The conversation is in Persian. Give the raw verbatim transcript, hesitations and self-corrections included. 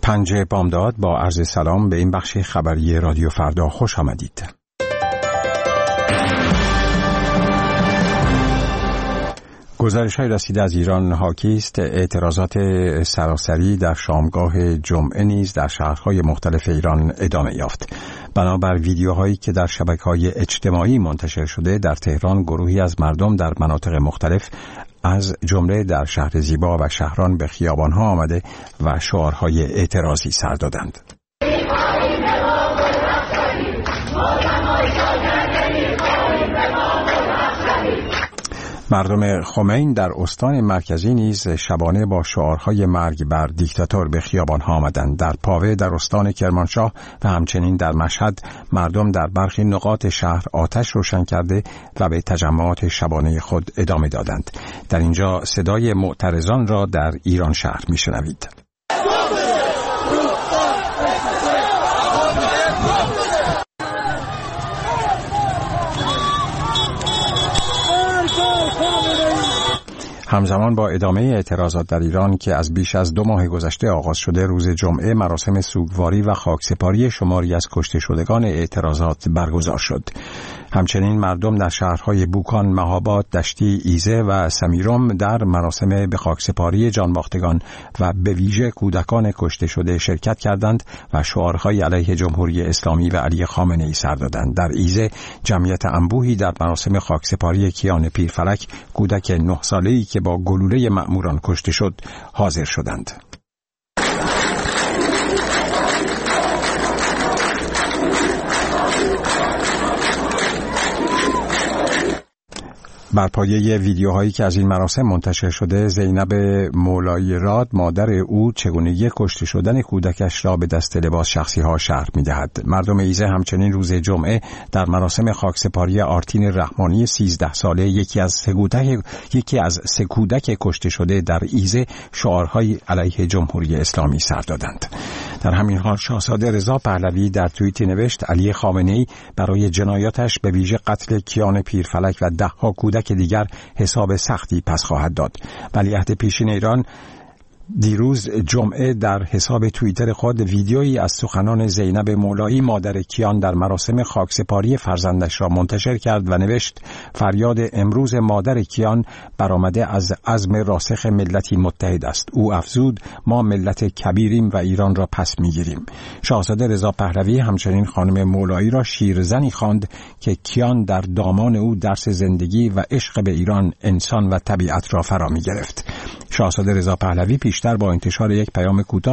پنجه بامداد با عرض سلام به این بخش خبری رادیو فردا خوش آمدید. گزارش‌های رسیده از ایران حاکی است اعتراضات سراسری در شامگاه جمعه نیز در شهرهای مختلف ایران ادامه یافت. بنابر ویدیوهایی که در شبکه‌های اجتماعی منتشر شده، در تهران گروهی از مردم در مناطق مختلف از جمله در شهر زیبا و شهران به خیابان‌ها آمده و شعارهای اعتراضی سر دادند. مردم خمین در استان مرکزی نیز شبانه با شعارهای مرگ بر دیکتاتور به خیابان‌ها آمدند. در پاوه در استان کرمانشاه و همچنین در مشهد مردم در برخی نقاط شهر آتش روشن کرده و به تجمعات شبانه خود ادامه دادند. در اینجا صدای معترضان را در ایران شهر می‌شنوید. همزمان با ادامه اعتراضات در ایران که از بیش از دو ماه گذشته آغاز شده، روز جمعه مراسم سوگواری و خاکسپاری شماری از کشته شدگان اعتراضات برگزار شد. همچنین مردم در شهرهای بوکان، مهاباد، دشتی، ایزه و سمیرم در مراسم به خاکسپاری جانباختگان و به ویژه کودکان کشته شده شرکت کردند و شعارهای علیه جمهوری اسلامی و علی خامنه ای سر دادند. در ایزه جمعیت انبوهی در مراسم خاکسپاری کیان پیرفلک، کودک نه ساله‌ای که با گلوله مأموران کشته شد، حاضر شدند. بر پایه ویدیوهایی که از این مراسم منتشر شده، زینب مولایی راد مادر او چگونگی کشته شدن کودکش را به دست لباس شخصی ها شرح می‌دهد. مردم ایزه همچنین روز جمعه در مراسم خاکسپاری آرتین رحمانی سیزده ساله، یکی از سه کودک یکی از سه کودک کشته شده در ایزه، شعارهای علیه جمهوری اسلامی سر دادند. در همین حال شاهزاده رضا پهلوی در توییتی نوشت علی خامنه‌ای برای جنایاتش به ویژه قتل کیان پیرفلک و ده ها کودک که دیگر حساب سختی پس خواهد داد. ولیعهد پیشین ایران دیروز جمعه در حساب توییتر خود ویدیویی از سخنان زینب مولایی مادر کیان در مراسم خاکسپاری فرزندش را منتشر کرد و نوشت فریاد امروز مادر کیان برآمده از عزم راسخ ملتی متحد است. او افزود ما ملت کبیریم و ایران را پس میگیریم. شاهزاده رضا پهلوی همچنین خانم مولایی را شیرزنی خواند که کیان در دامان او درس زندگی و عشق به ایران، انسان و طبیعت را فرا می گرفت. شاهزاده رضا پهلوی پیشتر با انتشار یک پیام کوتاه